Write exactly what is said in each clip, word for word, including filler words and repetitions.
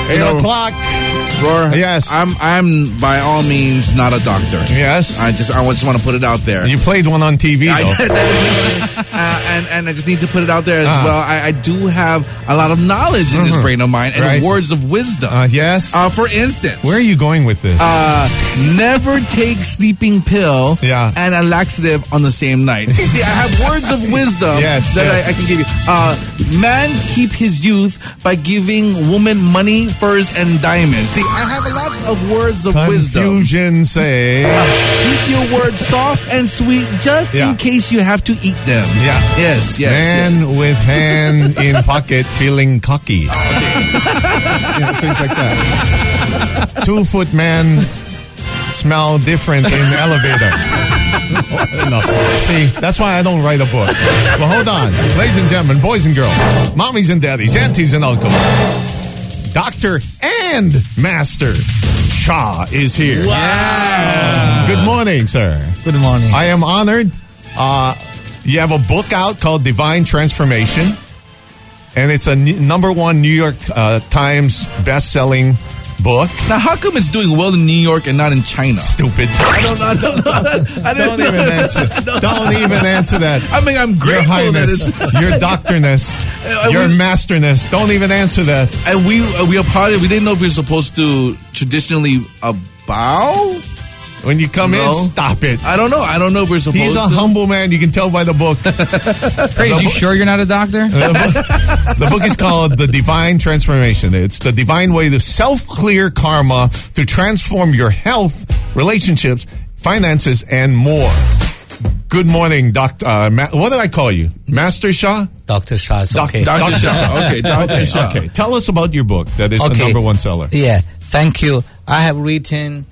Eight know, o'clock. Roar, yes. I'm I'm by all means not a doctor. Yes. I just I just want to put it out there. You played one on T V, though. I, uh, and, and I just need to put it out there as uh, well. I, I do have a lot of knowledge in uh-huh. this brain of mine and right. words of wisdom. Uh, yes. Uh, for instance. Where are you going with this? Uh, never take sleeping pill yeah. and a laxative on the same night. See, I have words of wisdom yes, that yes. I, I can give you. Uh, man keep his youth by giving woman money, furs, and diamonds. See, I have a lot of words of wisdom. Confusion say. Uh, keep your words soft and sweet just yeah. in case you have to eat them. Yeah. Yes, yes. Man yes. with hand in pocket feeling cocky. Okay. Yeah, things like that. Two foot man smell different in the elevator. No. See, that's why I don't write a book. Well, hold on. Ladies and gentlemen, boys and girls, mommies and daddies, aunties and uncles, Doctor and Master Shah is here. Wow. Good morning, sir. Good morning. I am honored. Uh, you have a book out called Divine Transformation, and it's a n- number one New York uh, Times best-selling book. Now, how come it's doing well in New York and not in China? Stupid. I don't know. I don't know. I don't even answer. Don't even answer that. I mean, I'm grateful your highness, that it's your doctorness, your we, masterness. Don't even answer that. And we uh, we apologize. We didn't know if we were supposed to traditionally uh, bow. When you come no. in, stop it. I don't know. I don't know if we're supposed to. He's a to. humble man. You can tell by the book. Praise, you sure you're not a doctor? The book, the book is called The Divine Transformation. It's the divine way to self-clear karma to transform your health, relationships, finances, and more. Good morning, Doctor. Uh, Ma- what did I call you? Master Shah? Doctor Shah is Doc- okay. Doctor Shah. Okay, Doctor okay, Shah. Okay, tell us about your book that is okay. the number one seller. Yeah, thank you. I have written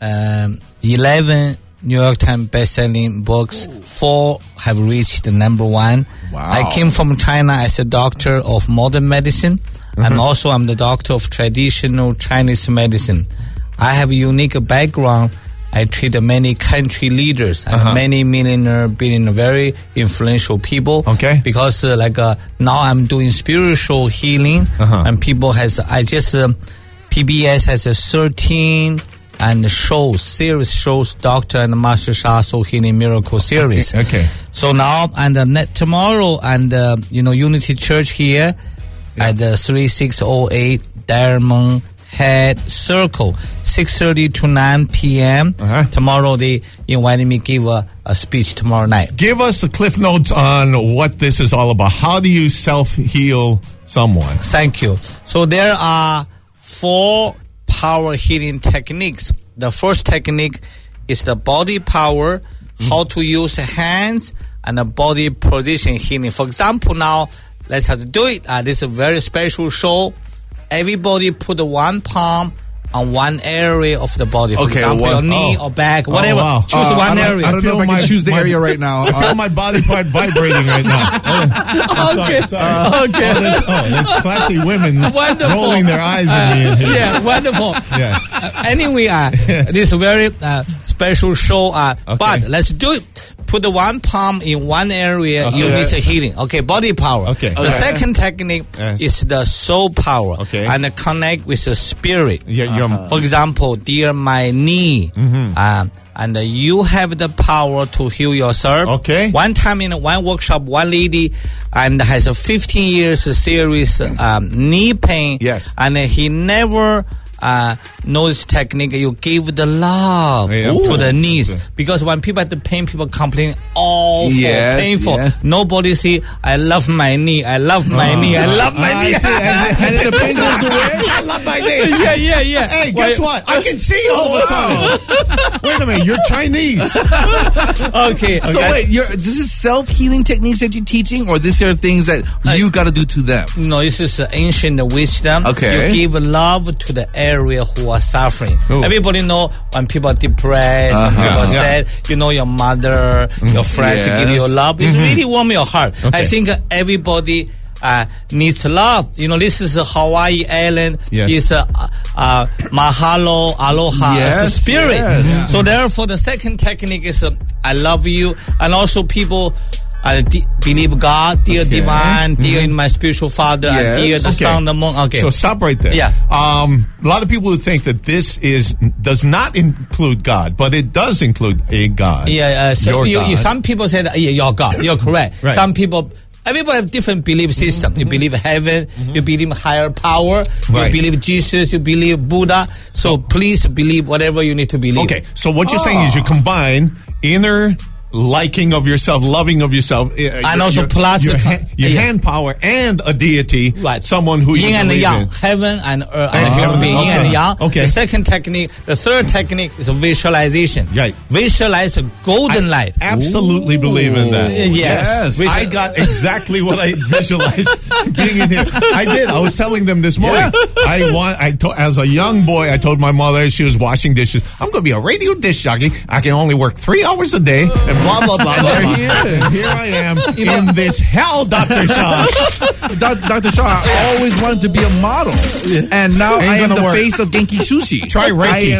um, eleven New York Times best-selling books. Four have reached the number one. Wow. I came from China as a doctor of modern medicine, mm-hmm. and also I'm the doctor of traditional Chinese medicine. I have a unique background. I treat many country leaders and uh-huh. many millionaire, billionaire, very influential people. Okay. Because uh, like uh, now I'm doing spiritual healing, uh-huh. and people has I just uh, P B S has a thirteen and shows series shows Doctor and Master Shah Soul Healing Miracle series. Okay. okay. So now and uh, net tomorrow and uh, you know Unity Church here yeah. at uh, three six zero eight Diamond Head Circle, six thirty to nine p.m. Uh-huh. Tomorrow they invited me to give a, a speech tomorrow night. Give us the cliff notes on what this is all about. How do you self-heal someone? Thank you. So there are four power healing techniques. The first technique is the body power, mm. how to use hands and the body position healing. For example, now let's have to do it. Uh, this is a very special show. Everybody put one palm on one area of the body. For okay, example, one, your knee oh. or back, whatever. Oh, wow. Choose uh, one I area. I don't know if I my, can choose the my, area right now. I feel my body part vibrating right now. Oh, okay. Sorry, sorry. Okay. Oh, there's, oh, there's classy women Wonderful. rolling their eyes at me in here. Yeah, wonderful. Yeah. Uh, anyway, uh, this very uh, special show, uh, okay. but let's do it. Put the one palm in one area, okay. you need a healing. Okay, body power. Okay. The okay. second technique yes. is the soul power. Okay. And connect with the spirit. Yeah, uh-huh. For example, dear my knee. Mm-hmm. Uh, and uh, you have the power to heal yourself. Okay. One time in one workshop, one lady and has a fifteen years serious um, knee pain. Yes. And uh, he never uh, knows technique. You give the love yeah. to Ooh. the knees. Okay. Because when people have the pain, people complain, awful, yes, painful. Yeah. Nobody say, I love my knee, I love my uh, knee, I love my uh, knee. I see. and, and then the pain goes away. I love my knee. Yeah, yeah, yeah. Hey, guess Why- what? I can see all of a sudden. Wait a minute, you're Chinese. Okay. So okay. wait, you're, this is self-healing techniques that you're teaching, or these are things that you got to do to them? No, this is uh, ancient wisdom. Okay. You give love to the area who are suffering. Ooh. Everybody know when people are depressed, Uh-huh. when people are Yeah. sad, you know your mother, your friends Yes. give you love. It's Mm-hmm. really warm your heart. Okay. I think everybody uh, needs love. You know, this is a Hawaii island. Yes. It's a uh, uh, mahalo, aloha, Yes, it's a spirit. yes. Yeah. So therefore, the second technique is uh, I love you, and also people. uh, de- believe God, dear Okay. divine, dear in my spiritual father, Yes. and dear the Okay. sun, the moon. Okay. So stop right there. Yeah. Um, a lot of people would think that this is does not include God, but it does include a God. Yeah, uh, so Your you, you, God. some people say that yeah, you're God. You're correct. Right. Some people, everybody have different belief system. You believe heaven, you believe higher power, Right. you believe Jesus, you believe Buddha. So please believe whatever you need to believe. Okay, so what you're saying is you combine inner liking of yourself, loving of yourself, uh, And also plus your, the co- ha- your yeah. hand power and a deity, Right. someone who yin you and believe yang, in. heaven and earth, and Ah, human being, yin okay. and yang. Okay. The second technique, the third technique is visualization. Right. Visualize a golden light. Absolutely believe in that. Yes. Yes. Visual- I got exactly what I visualized being in here. I did. I was telling them this morning. I want. I to, as a young boy, I told my mother she was washing dishes. I'm going to be a radio dish jockey. I can only work three hours a day, and blah blah blah. blah. Yeah. And here I am in this hell, Doctor Shaw. Doc- Doctor Shaw, I always wanted to be a model, and now Ain't I am gonna the work. face of Genki Sushi. Try Reiki.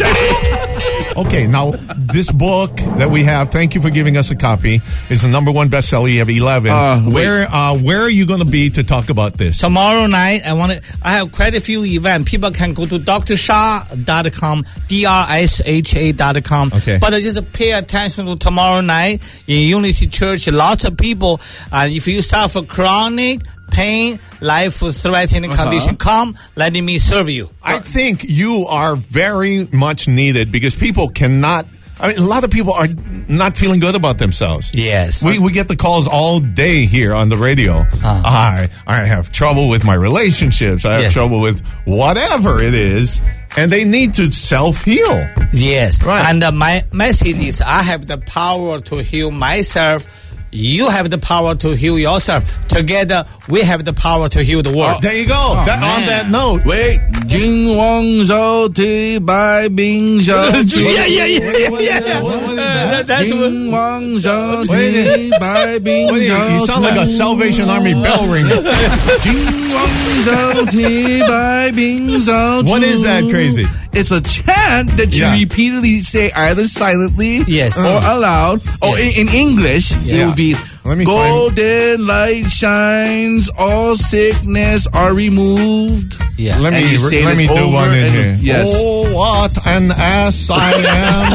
I am- Okay, now this book that we have, thank you for giving us a copy, is the number one bestseller. You have eleven. Uh, wait. where uh, where are you going to be to talk about this? Tomorrow night, I want to. I have quite a few events. People can go to d r sha dot com, D R S H A dot com. Okay. But uh, just pay attention to tomorrow night in Unity Church. Lots of people. And if you suffer chronic pain, life-threatening Uh-huh. condition, come. Let me serve you. I think you are very much needed because people cannot. I mean, a lot of people are not feeling good about themselves. Yes. We we get the calls all day here on the radio. Uh-huh. I I have trouble with my relationships. I have Yes. trouble with whatever it is, and they need to self heal. Yes. Right. And uh, my message is I have the power to heal myself. You have the power to heal yourself. Together, we have the power to heal the world. There you go. That, on man. that note, Wait, Jing Wang Zhou Ti Bai Bing Zhou yeah, yeah, yeah, What- what is that? What- what is that? That's what, Jing Wang Zhou Wait Ti Bai Bing What is it? Zhou You sound like a Salvation Army bell ringer. Jing Wang Zhou Ti Bai Bing Zhou What is that crazy? It's a chant that you Yeah. repeatedly say either silently Yes. or aloud. Or Yes. in, in English, it Yeah. would be Let me golden light shines, all sickness are removed. yeah. Let And me you say let this me do over one in and- here. yes. Oh, what an ass I am.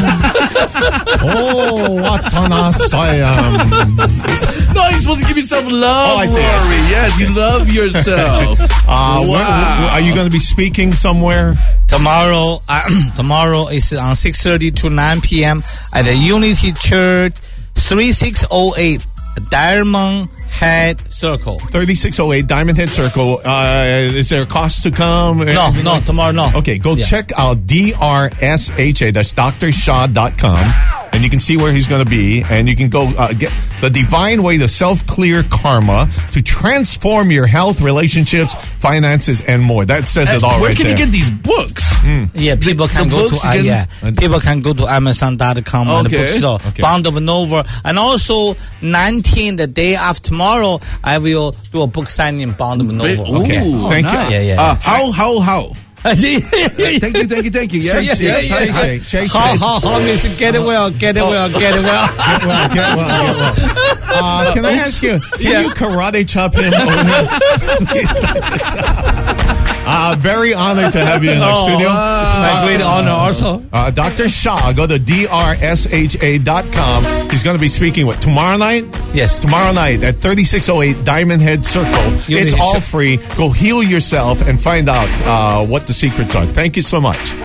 Oh, what an ass I am. No, you're supposed to give yourself love, Oh, I see, I see. Rory. Yes, you love yourself. Uh, where- where- are you going to be speaking somewhere? Tomorrow, uh, tomorrow is on six thirty to nine p.m. at the Unity Church, thirty-six oh eight Diamond Head Circle. thirty-six oh eight Diamond Head Circle. Uh, is there a cost to come? No, no, tomorrow, no. Okay, go Yeah. check out D R S H A. That's D R shaw dot com. And you can see where he's going to be. And you can go uh, get the divine way to self-clear karma to transform your health, relationships, finances, and more. That says it all Where right can there. you get these books? Yeah, people can the go to books uh, again? yeah, people can go to Amazon dot com and the Okay. bookstore, Okay. Bond of Nova, and also nineteen, the day after tomorrow, I will do a book signing in Bond of Nova. Okay. Ooh, Thank you. nice. Yeah, yeah. Uh, how, how, how? yeah, yeah, yeah. Thank you, thank you, thank you. Yes, Shake, yes, shake, yes. shake, shake, shake, How, shake. how, how, miss, get it well, get it well, get it well. Get well, get well, get well. Uh, can I ask you, can you karate chop him? uh, very honored to have you in our Oh, studio. It's my great honor also. Uh, Doctor Shaw, go to D R S H A dot com. He's going to be speaking what, tomorrow night? Yes. Tomorrow night at thirty-six oh eight Diamond Head Circle. Unity It's all Church. free. Go heal yourself and find out uh, what the secrets are. Thank you so much.